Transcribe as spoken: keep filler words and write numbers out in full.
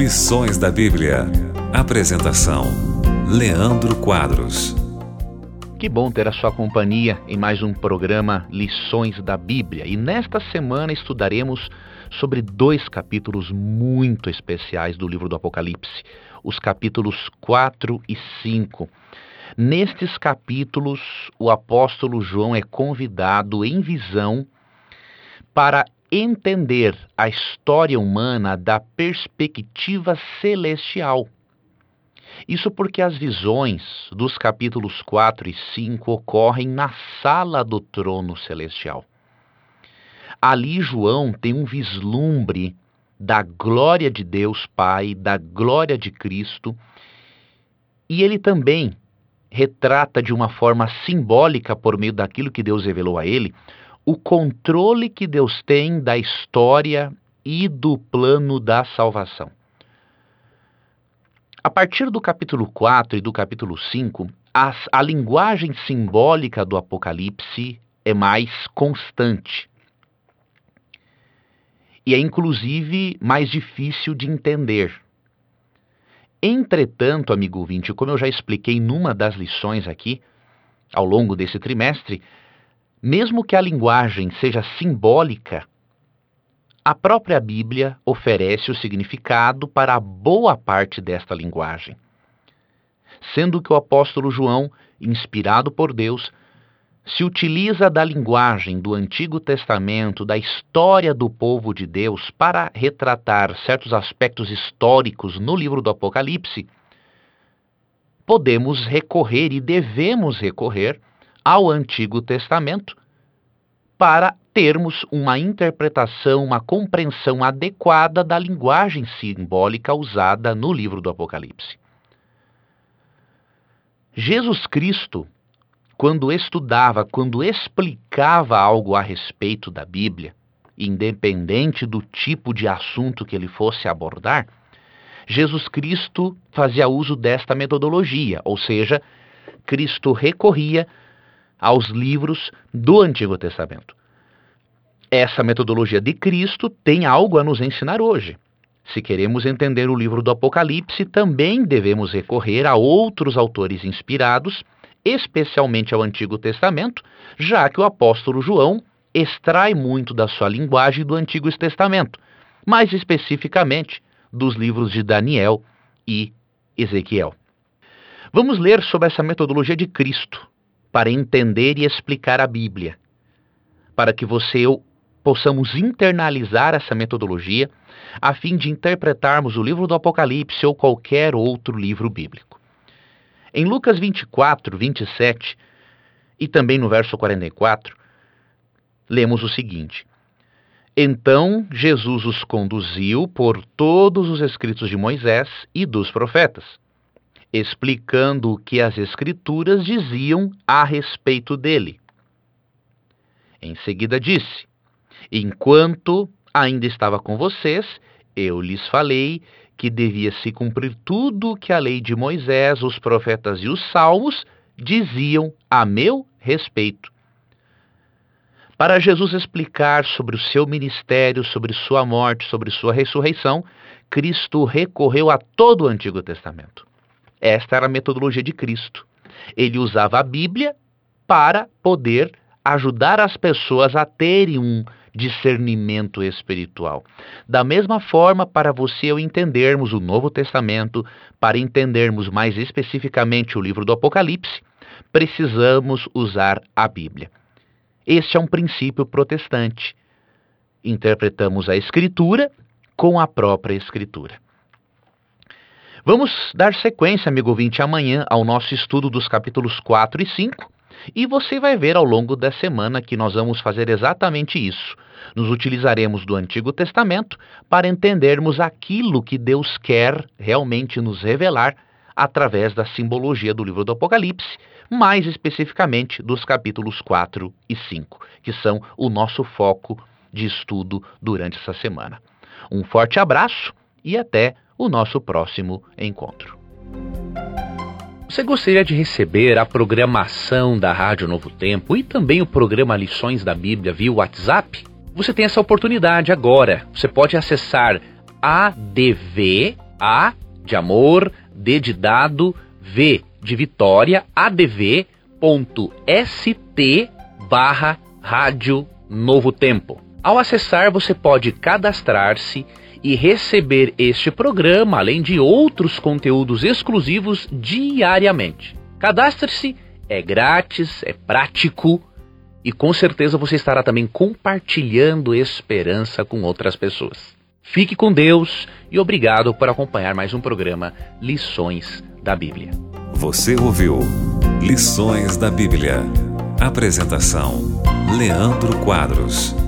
Lições da Bíblia. Apresentação: Leandro Quadros. Que bom ter a sua companhia em mais um programa Lições da Bíblia. E nesta semana estudaremos sobre dois capítulos muito especiais do livro do Apocalipse, os capítulos quatro e cinco. Nestes capítulos, o apóstolo João é convidado em visão para entender a história humana da perspectiva celestial. Isso porque as visões dos capítulos quatro e cinco ocorrem na sala do trono celestial. Ali João tem um vislumbre da glória de Deus Pai, da glória de Cristo, e ele também retrata de uma forma simbólica, por meio daquilo que Deus revelou a ele, o controle que Deus tem da história e do plano da salvação. A partir do capítulo quatro e do capítulo cinco, as, a linguagem simbólica do Apocalipse é mais constante. E é inclusive mais difícil de entender. Entretanto, amigo ouvinte, como eu já expliquei numa das lições aqui, ao longo desse trimestre, mesmo que a linguagem seja simbólica, a própria Bíblia oferece o significado para a boa parte desta linguagem. Sendo que o apóstolo João, inspirado por Deus, se utiliza da linguagem do Antigo Testamento, da história do povo de Deus, para retratar certos aspectos históricos no livro do Apocalipse, podemos recorrer e devemos recorrer ao Antigo Testamento para termos uma interpretação, uma compreensão adequada da linguagem simbólica usada no livro do Apocalipse. Jesus Cristo, quando estudava, quando explicava algo a respeito da Bíblia, independente do tipo de assunto que ele fosse abordar, Jesus Cristo fazia uso desta metodologia, ou seja, Cristo recorria aos livros do Antigo Testamento. Essa metodologia de Cristo tem algo a nos ensinar hoje. Se queremos entender o livro do Apocalipse, também devemos recorrer a outros autores inspirados, especialmente ao Antigo Testamento, já que o apóstolo João extrai muito da sua linguagem do Antigo Testamento, mais especificamente dos livros de Daniel e Ezequiel. Vamos ler sobre essa metodologia de Cristo, para entender e explicar a Bíblia, para que você e eu possamos internalizar essa metodologia, a fim de interpretarmos o livro do Apocalipse ou qualquer outro livro bíblico. Em Lucas vinte e quatro, vinte e sete e também no verso quarenta e quatro, lemos o seguinte: Então Jesus os conduziu por todos os escritos de Moisés e dos profetas, explicando o que as Escrituras diziam a respeito dele. Em seguida disse: Enquanto ainda estava com vocês, eu lhes falei que devia se cumprir tudo o que a lei de Moisés, os profetas e os salmos diziam a meu respeito. Para Jesus explicar sobre o seu ministério, sobre sua morte, sobre sua ressurreição, Cristo recorreu a todo o Antigo Testamento. Esta era a metodologia de Cristo. Ele usava a Bíblia para poder ajudar as pessoas a terem um discernimento espiritual. Da mesma forma, para você e eu entendermos o Novo Testamento, para entendermos mais especificamente o livro do Apocalipse, precisamos usar a Bíblia. Este é um princípio protestante. Interpretamos a Escritura com a própria Escritura. Vamos dar sequência, amigo ouvinte, amanhã ao nosso estudo dos capítulos quatro e cinco, e você vai ver ao longo da semana que nós vamos fazer exatamente isso. Nos utilizaremos do Antigo Testamento para entendermos aquilo que Deus quer realmente nos revelar através da simbologia do livro do Apocalipse, mais especificamente dos capítulos quatro e cinco, que são o nosso foco de estudo durante essa semana. Um forte abraço e até o nosso próximo encontro. Você gostaria de receber a programação da Rádio Novo Tempo e também o programa Lições da Bíblia via WhatsApp? Você tem essa oportunidade agora. Você pode acessar a d v A de amor, D de dado, V de Vitória, adv.st barra Rádio Novo Tempo. Ao acessar, você pode cadastrar-se e receber este programa, além de outros conteúdos exclusivos diariamente. Cadastre-se, é grátis, é prático e com certeza você estará também compartilhando esperança com outras pessoas. Fique com Deus e obrigado por acompanhar mais um programa Lições da Bíblia. Você ouviu Lições da Bíblia. Apresentação: Leandro Quadros.